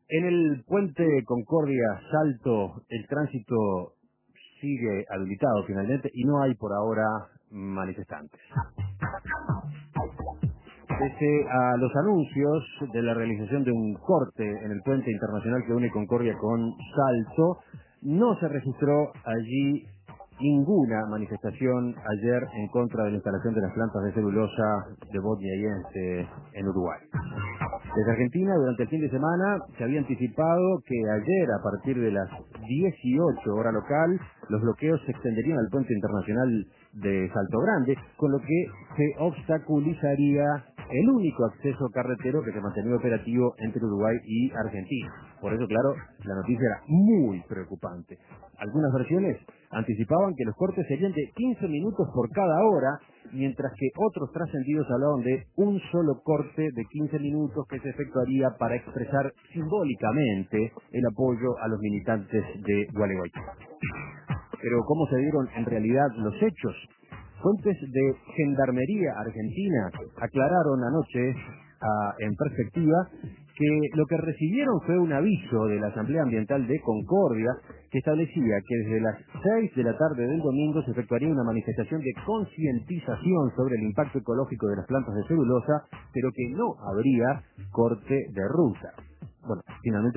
En el puente Concordia-Salto, el tránsito sigue habilitado finalmente y no hay por ahora manifestantes. Pese a los anuncios de la realización de un corte en el puente internacional que une Concordia con Salto, no se registró allí ninguna manifestación ayer en contra de la instalación de las plantas de celulosa de Botniayense en Uruguay. Desde Argentina, durante el fin de semana, se había anticipado que ayer, a partir de las 18 hora local, los bloqueos se extenderían al puente internacional de Salto Grande, con lo que se obstaculizaría el único acceso carretero que se mantenía operativo entre Uruguay y Argentina. Por eso, claro, la noticia era muy preocupante. Algunas versiones anticipaban que los cortes serían de 15 minutos por cada hora, mientras que otros trascendidos hablaban de un solo corte de 15 minutos que se efectuaría para expresar simbólicamente el apoyo a los militantes de Gualeguaychú. Pero ¿cómo se dieron en realidad los hechos? Fuentes de Gendarmería Argentina aclararon anoche en Perspectiva que lo que recibieron fue un aviso de la Asamblea Ambiental de Concordia que establecía que desde las 6 de la tarde del domingo se efectuaría una manifestación de concientización sobre el impacto ecológico de las plantas de celulosa, pero que no habría corte de ruta. Bueno, finalmente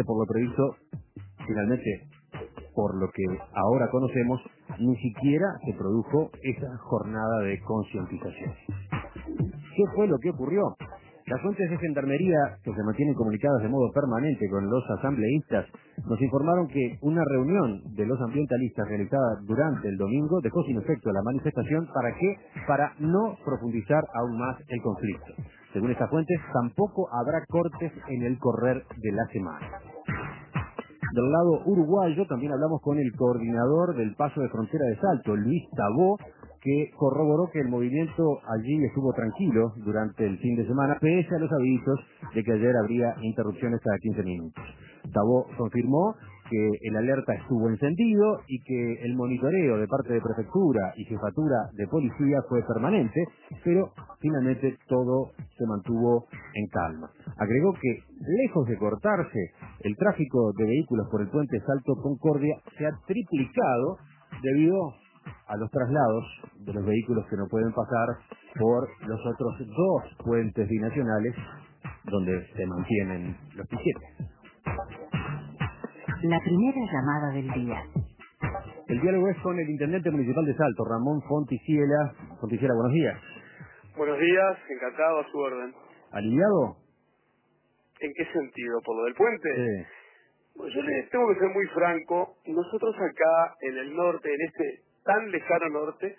por lo que ahora conocemos, ni siquiera se produjo esa jornada de concientización. ¿Qué fue lo que ocurrió? Las fuentes de Gendarmería, que se mantienen comunicadas de modo permanente con los asambleístas, nos informaron que una reunión de los ambientalistas realizada durante el domingo dejó sin efecto la manifestación. ¿Para qué? Para no profundizar aún más el conflicto. Según estas fuentes, tampoco habrá cortes en el correr de la semana. Del lado uruguayo también hablamos con el coordinador del paso de frontera de Salto, Luis Tabó, que corroboró que el movimiento allí estuvo tranquilo durante el fin de semana, pese a los avisos de que ayer habría interrupciones cada 15 minutos. Tabó confirmó que el alerta estuvo encendido y que el monitoreo de parte de prefectura y jefatura de policía fue permanente, pero finalmente todo se mantuvo en calma. Agregó que, lejos de cortarse, el tráfico de vehículos por el puente Salto Concordia se ha triplicado debido a los traslados de los vehículos que no pueden pasar por los otros dos puentes binacionales donde se mantienen los piquetes. La primera llamada del día. El diálogo es con el intendente municipal de Salto, Ramón Fonticiela. Fonticiela, buenos días. Buenos días, encantado, a su orden. ¿Aliviado? ¿En qué sentido? ¿Por lo del puente? Sí. Bueno, yo le tengo que ser muy franco. Nosotros acá en el norte, en este tan lejano norte,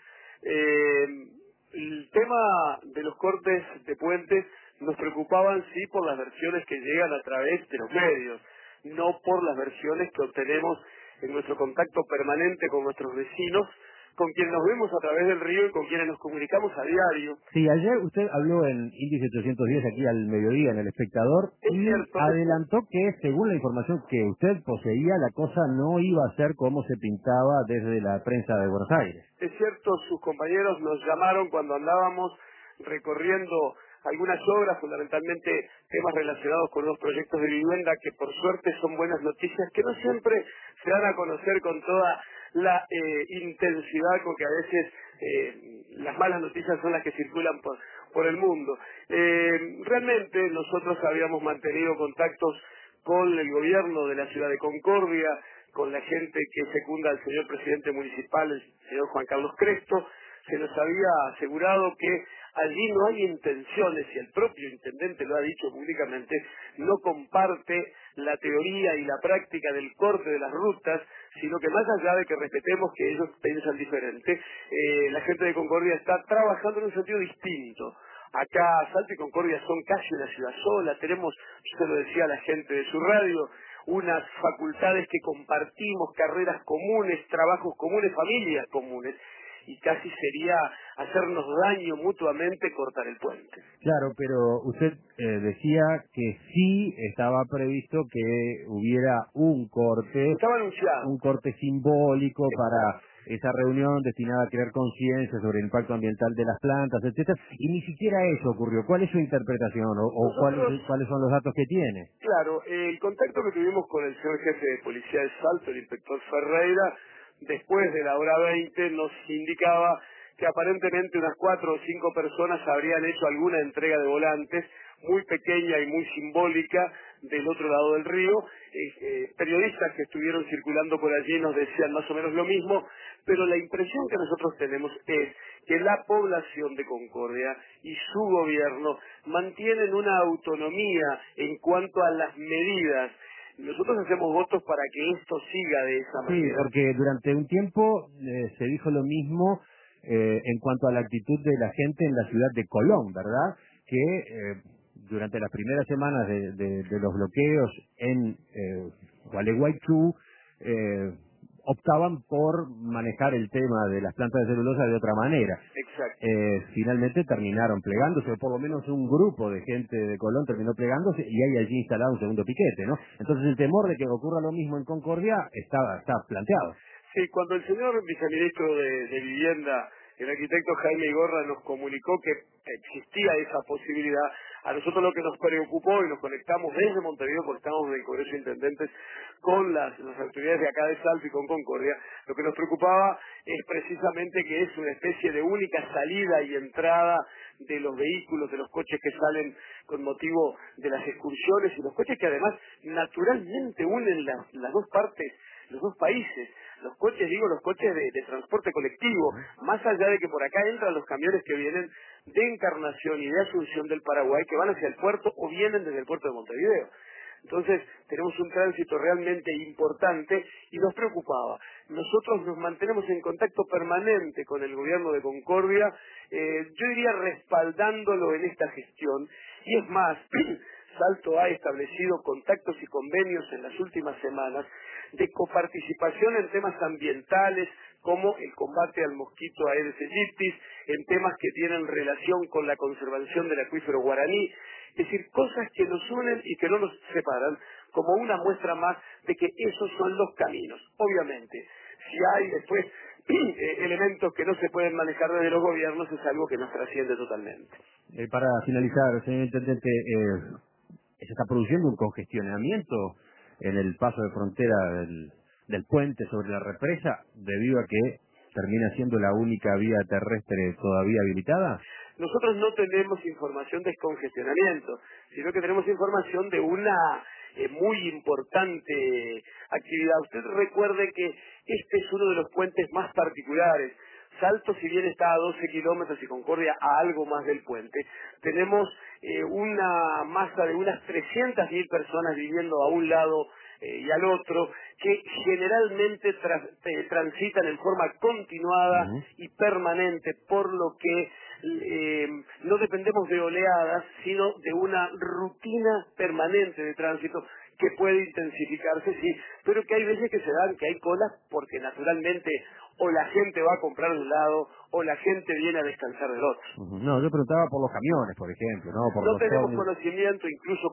el tema de los cortes de puentes nos preocupaban sí por las versiones que llegan a través de los medios, no por las versiones que obtenemos en nuestro contacto permanente con nuestros vecinos, con quienes nos vemos a través del río y con quienes nos comunicamos a diario. Sí, ayer usted habló en Índice 810 aquí al mediodía en El Espectador y adelantó que, según la información que usted poseía, la cosa no iba a ser como se pintaba desde la prensa de Buenos Aires. Es cierto, sus compañeros nos llamaron cuando andábamos recorriendo algunas obras, fundamentalmente temas relacionados con los proyectos de vivienda, que por suerte son buenas noticias, que no siempre se dan a conocer con toda la intensidad con que a veces las malas noticias son las que circulan por el mundo. Realmente nosotros habíamos mantenido contactos con el gobierno de la ciudad de Concordia, con la gente que secunda al señor presidente municipal, el señor Juan Carlos Cresto. Se nos había asegurado que allí no hay intenciones, y el propio intendente lo ha dicho públicamente, no comparte la teoría y la práctica del corte de las rutas, sino que más allá de que respetemos que ellos piensan diferente, la gente de Concordia está trabajando en un sentido distinto. Acá Salto y Concordia son casi una ciudad sola, tenemos, yo se lo decía a la gente de su radio, unas facultades que compartimos, carreras comunes, trabajos comunes, familias comunes, y casi sería hacernos daño mutuamente cortar el puente. Claro, pero usted decía que sí estaba previsto que hubiera un corte. Estaba anunciado. Un corte simbólico para esa reunión destinada a crear conciencia sobre el impacto ambiental de las plantas, etcétera, y ni siquiera eso ocurrió. ¿Cuál es su interpretación o cuáles son los datos que tiene? Claro, el contacto que tuvimos con el señor jefe de policía de Salto, el inspector Ferreira, después de la hora 20 nos indicaba que aparentemente unas 4 o 5 personas habrían hecho alguna entrega de volantes, muy pequeña y muy simbólica, del otro lado del río. Periodistas que estuvieron circulando por allí nos decían más o menos lo mismo, pero la impresión que nosotros tenemos es que la población de Concordia y su gobierno mantienen una autonomía en cuanto a las medidas. Nosotros hacemos votos para que esto siga de esa manera. Sí, porque durante un tiempo se dijo lo mismo en cuanto a la actitud de la gente en la ciudad de Colón, ¿verdad? Que durante las primeras semanas de los bloqueos en Gualeguaychú optaban por manejar el tema de las plantas de celulosa de otra manera. Exacto. Finalmente terminaron plegándose, o por lo menos un grupo de gente de Colón terminó plegándose y hay allí instalado un segundo piquete, ¿no? Entonces el temor de que ocurra lo mismo en Concordia está planteado. Sí, cuando el señor viceministro de Vivienda, el arquitecto Jaime Igorra, nos comunicó que existía esa posibilidad, a nosotros lo que nos preocupó, y nos conectamos desde Montevideo, porque estamos en el Congreso de Intendentes, con las autoridades de acá de Salto y con Concordia, lo que nos preocupaba es precisamente que es una especie de única salida y entrada de los vehículos, de los coches que salen con motivo de las excursiones, y los coches que además naturalmente unen las dos partes, los dos países. Los coches, digo, los coches de transporte colectivo, más allá de que por acá entran los camiones que vienen de Encarnación y de Asunción del Paraguay, que van hacia el puerto o vienen desde el puerto de Montevideo. Entonces, tenemos un tránsito realmente importante y nos preocupaba. Nosotros nos mantenemos en contacto permanente con el gobierno de Concordia, yo diría respaldándolo en esta gestión, y es más, Salto ha establecido contactos y convenios en las últimas semanas de coparticipación en temas ambientales como el combate al mosquito Aedes aegypti, en temas que tienen relación con la conservación del acuífero guaraní, es decir, cosas que nos unen y que no nos separan, como una muestra más de que esos son los caminos. Obviamente, si hay después elementos que no se pueden manejar desde los gobiernos, es algo que nos trasciende totalmente. Para finalizar, señor Intendente, se está produciendo un congestionamiento en el paso de frontera del puente sobre la represa debido a que termina siendo la única vía terrestre todavía habilitada. Nosotros no tenemos información de descongestionamiento, sino que tenemos información de una muy importante actividad. Usted recuerde que este es uno de los puentes más particulares. Salto, si bien está a 12 kilómetros y Concordia a algo más del puente, tenemos una masa de unas 300.000 personas viviendo a un lado y al otro, que generalmente transitan en forma continuada y permanente, por lo que no dependemos de oleadas, sino de una rutina permanente de tránsito que puede intensificarse, sí, pero que hay veces que se dan, que hay colas, porque naturalmente o la gente va a comprar de un lado o la gente viene a descansar del otro. No, yo preguntaba por los camiones, por ejemplo, ¿no? Por No los tenemos ómnibus. conocimiento, incluso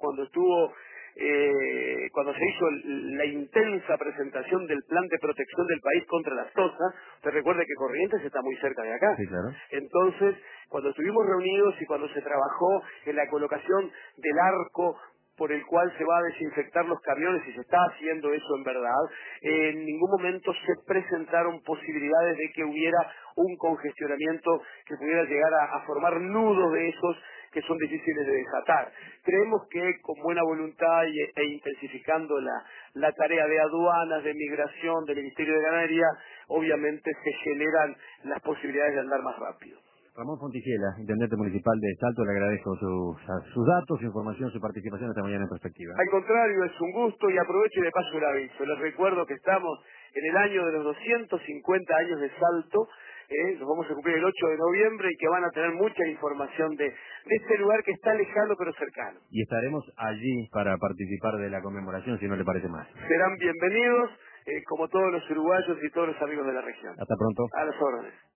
cuando se hizo la intensa presentación del plan de protección del país contra las tosas. Usted recuerde que Corrientes está muy cerca de acá. Sí, claro. Entonces, cuando estuvimos reunidos y cuando se trabajó en la colocación del arco por el cual se va a desinfectar los camiones, y se está haciendo eso en verdad, en ningún momento se presentaron posibilidades de que hubiera un congestionamiento que pudiera llegar a formar nudos de esos que son difíciles de desatar. Creemos que con buena voluntad e intensificando la tarea de aduanas, de migración, del Ministerio de Ganadería, obviamente se generan las posibilidades de andar más rápido. Ramón Fonticiela, Intendente Municipal de Salto, le agradezco sus datos, su información, su participación esta mañana en Perspectiva. Al contrario, es un gusto, y aprovecho y de paso el aviso. Les recuerdo que estamos en el año de los 250 años de Salto, los vamos a cumplir el 8 de noviembre, y que van a tener mucha información de este lugar que está lejano pero cercano. Y estaremos allí para participar de la conmemoración, si no le parece más. Serán bienvenidos, como todos los uruguayos y todos los amigos de la región. Hasta pronto. A las órdenes.